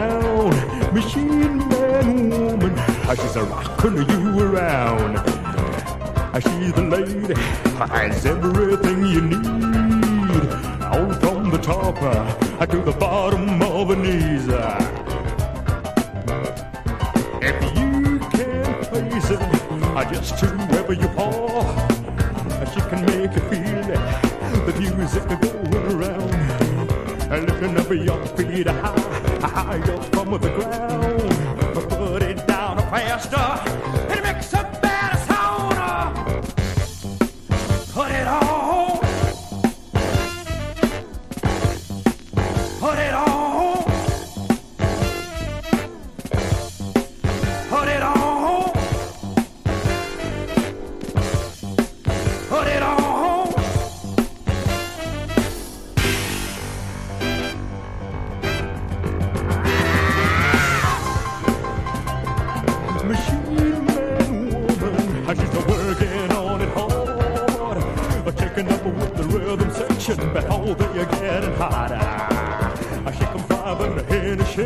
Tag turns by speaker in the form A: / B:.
A: down. Machine man woman, she's a rockin' you around. She's the lady, has everything you need. All from the top to the bottom of her knees. If you can't face it, just whoever you are, she can make you feel the music going around. Lifting up your feet high up from the ground. Put it down faster, it makes a better sound. Put it on, put it on, put it on. Put it on. Machine man woman, she's working on it hard. Taking up with the rhythm section, but all they are getting hotter. She can fire in a shake.